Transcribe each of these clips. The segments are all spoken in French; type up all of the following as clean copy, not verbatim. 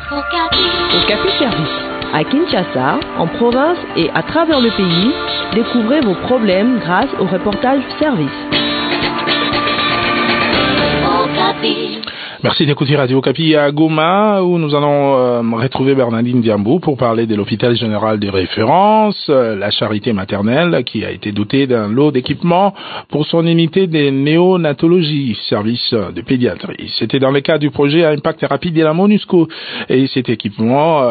Okapi Service. À Kinshasa, en province et à travers le pays, découvrez vos problèmes grâce au reportage service. Merci d'écouter Radio Okapi à Goma, où nous allons retrouver Bernardine Diambou pour parler de l'hôpital général de référence, la charité maternelle, qui a été dotée d'un lot d'équipements pour son unité de néonatologie, service de pédiatrie. C'était dans le cadre du projet à impact rapide de la MONUSCO. Et ces équipements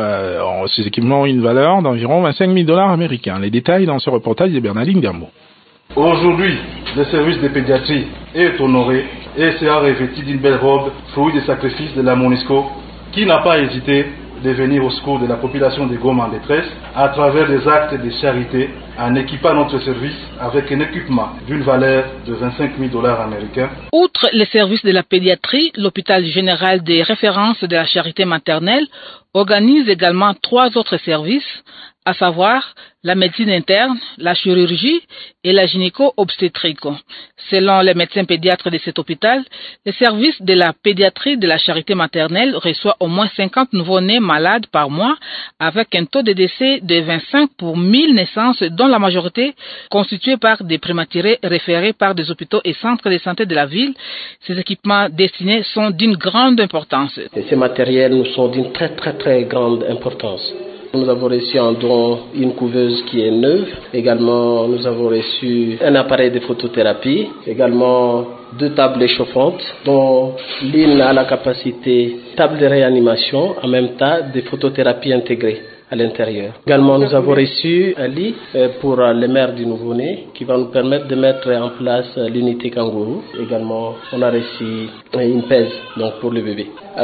ont une valeur d'environ $25,000 américains. Les détails dans ce reportage de Bernardine Diambou. Aujourd'hui, le service de pédiatrie est honoré et sera revêtu d'une belle robe, fruit des sacrifices de la MONUSCO, qui n'a pas hésité de venir au secours de la population de Goma en détresse à travers des actes de charité en équipant notre service avec un équipement d'une valeur de $25,000 américains. Outre les services de la pédiatrie, l'hôpital général des références de la charité maternelle organise également 3 autres services, à savoir la médecine interne, la chirurgie et la gynéco-obstétrique. Selon les médecins pédiatres de cet hôpital, le service de la pédiatrie de la charité maternelle reçoit au moins 50 nouveau-nés malades par mois, avec un taux de décès de 25 pour 1000 naissances, dont la majorité constituée par des prématurés référés par des hôpitaux et centres de santé de la ville. Ces équipements destinés sont d'une grande importance. Et ces matériels nous sont d'une très grande importance. Nous avons reçu en don une couveuse qui est neuve. Également, nous avons reçu un appareil de photothérapie. Également, 2 tables chauffantes, dont l'une a la capacité table de réanimation, en même temps de photothérapie intégrée à l'intérieur. Également, nous avons reçu un lit pour les mères du nouveau-né qui va nous permettre de mettre en place l'unité kangourou. Également, on a reçu une pèse donc pour le bébé.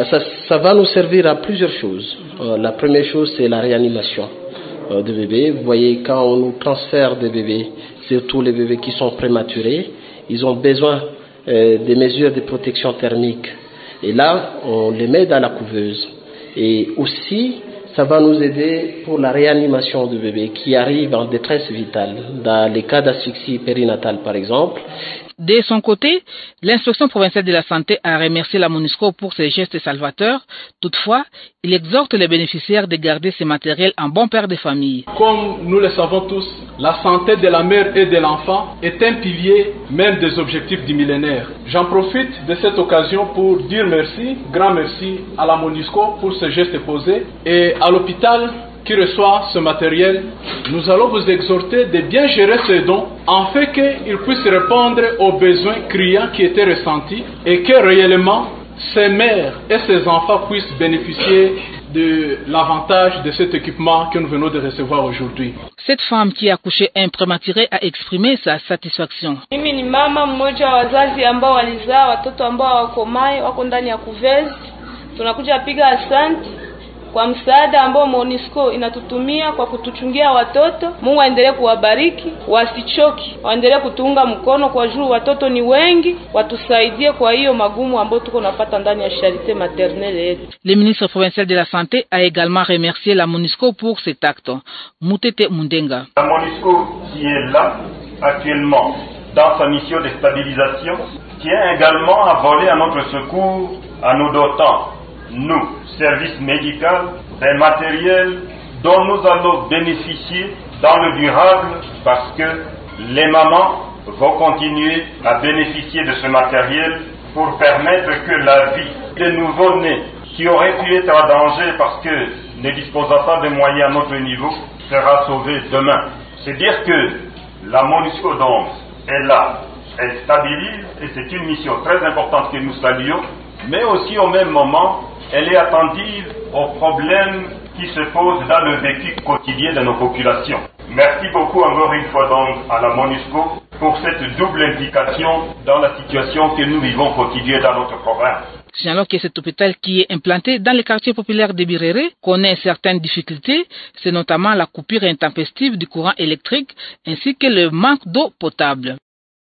Ça va nous servir à plusieurs choses. La première chose, c'est la réanimation de bébés. Vous voyez, quand on nous transfère des bébés, surtout les bébés qui sont prématurés, ils ont besoin des mesures de protection thermique. Et là, on les met dans la couveuse. Et aussi, ça va nous aider pour la réanimation du bébé qui arrive en détresse vitale, dans les cas d'asphyxie périnatale par exemple. De son côté, l'inspection provinciale de la santé a remercié la MONUSCO pour ses gestes salvateurs. Toutefois, il exhorte les bénéficiaires de garder ces matériels en bon père de famille. Comme nous le savons tous, la santé de la mère et de l'enfant est un pilier même des objectifs du millénaire. J'en profite de cette occasion pour dire merci, grand merci à la MONUSCO pour ce geste posé et à l'hôpital qui reçoit ce matériel. Nous allons vous exhorter de bien gérer ces dons afin qu'ils puissent répondre aux besoins criants qui étaient ressentis et que réellement ces mères et ces enfants puissent bénéficier de l'avantage de cet équipement que nous venons de recevoir aujourd'hui. Cette femme qui a accouché un prématuré a exprimé sa satisfaction. Mimi ni mama mmoja wa wazazi ambao walizaa watoto ambao hawakomai wako ndani ya kuvezi. Tunakuja piga asante kwa msaada ambao MONUSCO inatutumia kwa kutuchungia watoto. Mungu aendelee kuwabariki, wasichoki, waendelee kutuunga mkono kwa juu watoto ni wengi, watusaidie kwa hiyo magumu ambayo tuko napata ndani ya charité maternelle yetu. Le ministre provincial de la Santé a également remercié la MONUSCO pour cet acte. Mutete Mundenga. La MONUSCO qui est là actuellement dans sa mission de stabilisation tient également à voler à notre secours en nous dotant, nous, service médical, des matériels dont nous allons bénéficier dans le durable parce que les mamans vont continuer à bénéficier de ce matériel pour permettre que la vie des nouveaux-nés qui auraient pu être en danger parce que ne disposant pas de moyens à notre niveau sera sauvée demain. C'est dire que la MONUSCO donc est là, elle stabilise et c'est une mission très importante que nous saluons, mais aussi au même moment elle est attentive aux problèmes qui se posent dans le vécu quotidien de nos populations. Merci beaucoup encore une fois donc à la MONUSCO pour cette double implication dans la situation que nous vivons quotidienne dans notre province. Signalons que cet hôpital qui est implanté dans le quartier populaire de Birere connaît certaines difficultés, c'est notamment la coupure intempestive du courant électrique ainsi que le manque d'eau potable.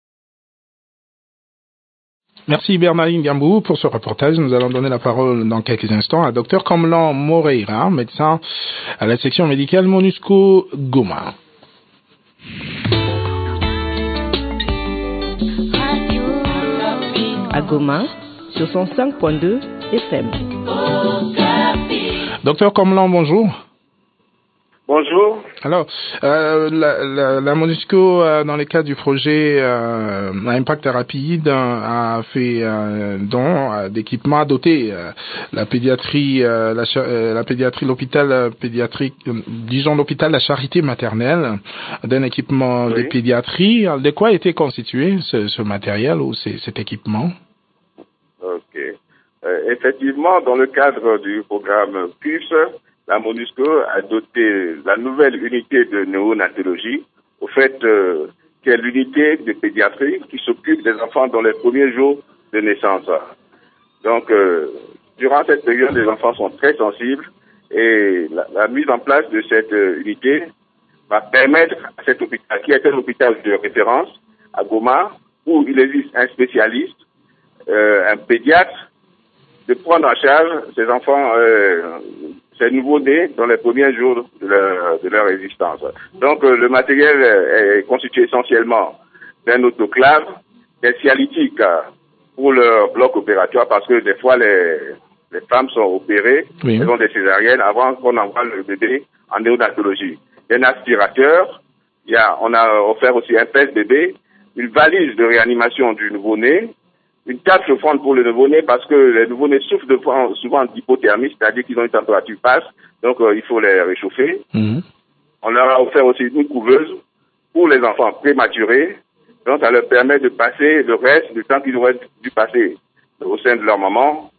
Merci Bernardine Diambou pour ce reportage. Nous allons donner la parole dans quelques instants à Dr Kamlan Moreira, médecin à la section médicale MONUSCO Goma. À Goma, sur 105.2 FM. Docteur Komlan, bonjour. Bonjour. Alors, la MONUSCO, dans le cadre du projet Impact Rapide, a fait don d'équipements, a doté la pédiatrie, l'hôpital pédiatrique, disons l'hôpital La Charité maternelle, d'un équipement de pédiatrie. De quoi était constitué ce matériel ou cet équipement? Ok. Effectivement, dans le cadre du programme PUS, la MONUSCO a doté la nouvelle unité de néonatologie, au fait, qui est l'unité de pédiatrie qui s'occupe des enfants dans les premiers jours de naissance. Donc, durant cette période, les enfants sont très sensibles et la mise en place de cette unité va permettre à cet hôpital, qui est un hôpital de référence à Goma, où il existe un spécialiste, un pédiatre, de prendre en charge ces enfants, ces nouveaux-nés dans les premiers jours de leur existence. Donc, le matériel est constitué essentiellement d'un autoclave, des cialytiques pour leur bloc opératoire, parce que des fois, les femmes sont opérées, elles ont des césariennes avant qu'on envoie le bébé en néonatologie. Un aspirateur, on a offert aussi un pèse-bébé, une valise de réanimation du nouveau-né, une table chauffante pour le nouveau-né parce que les nouveau-nés souffrent souvent d'hypothermie, c'est-à-dire qu'ils ont une température basse, donc il faut les réchauffer. On leur a offert aussi une couveuse pour les enfants prématurés, donc ça leur permet de passer le reste du temps qu'ils auraient dû passer au sein de leur maman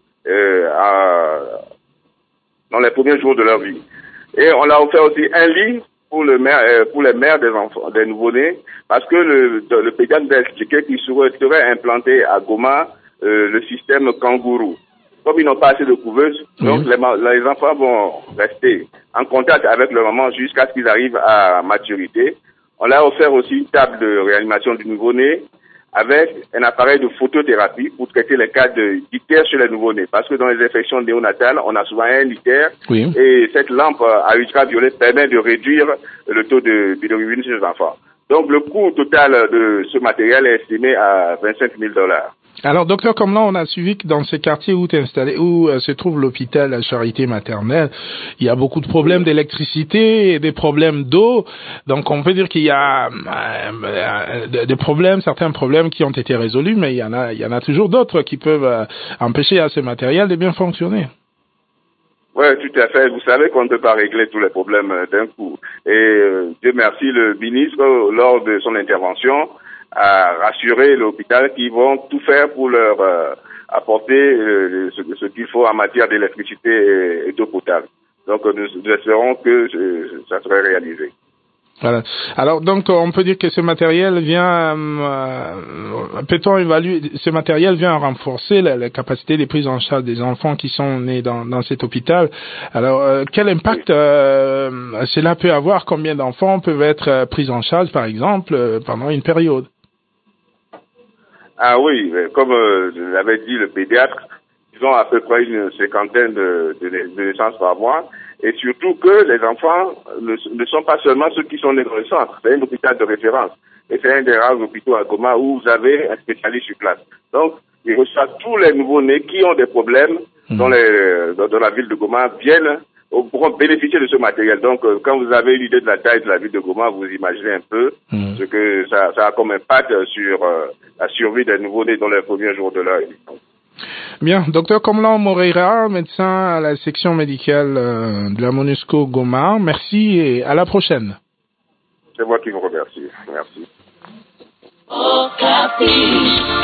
dans les premiers jours de leur vie. Et on leur a offert aussi un lit pour les mères des enfants, des nouveau-nés, parce que le pédiatre a expliqué qu'il serait implanté à Goma le système kangourou. Comme ils n'ont pas assez de couveuses, donc les enfants vont rester en contact avec leur maman jusqu'à ce qu'ils arrivent à maturité. On leur a offert aussi une table de réanimation du nouveau-né avec un appareil de photothérapie pour traiter les cas d'ictère chez les nouveau-nés. Parce que dans les infections néonatales, on a souvent un ictère et cette lampe à ultraviolet permet de réduire le taux de bilirubine chez les enfants. Donc le coût total de ce matériel est estimé à $25 000. Alors, docteur Komlan, on a suivi que dans ces quartiers où se trouve l'hôpital La Charité maternelle, il y a beaucoup de problèmes d'électricité et des problèmes d'eau. Donc, on peut dire qu'il y a des problèmes, certains problèmes qui ont été résolus, mais il y en a toujours d'autres qui peuvent empêcher à ce matériel de bien fonctionner. Oui, tout à fait. Vous savez qu'on ne peut pas régler tous les problèmes d'un coup. Et Dieu merci, le ministre, lors de son intervention, à rassurer l'hôpital qu'ils vont tout faire pour leur apporter ce qu'il faut en matière d'électricité et d'eau potable. Donc nous espérons que ça serait réalisé. Voilà. Alors donc on peut dire que ce matériel vient, peut-on évaluer, ce matériel vient renforcer la capacité de prise en charge des enfants qui sont nés dans cet hôpital. Alors quel impact cela peut avoir? Combien d'enfants peuvent être pris en charge par exemple pendant une période? Ah oui, comme l'avait dit le pédiatre, ils ont à peu près une cinquantaine de naissances par mois. Et surtout que les enfants ne sont pas seulement ceux qui sont nés dans le centre. C'est un hôpital de référence. Et c'est un des rares hôpitaux à Goma où vous avez un spécialiste sur place. Donc, ils reçoivent tous les nouveaux-nés qui ont des problèmes dans la ville de Goma, pourront bénéficier de ce matériel. Donc, quand vous avez une idée de la taille de la ville de Goma, vous imaginez un peu ce que ça a comme impact sur la survie des nouveaux-nés dans les premiers jours de leur existence. Bien, docteur Komlan Moreira, médecin à la section médicale de la MONUSCO Goma, merci et à la prochaine. C'est moi qui vous remercie. Merci.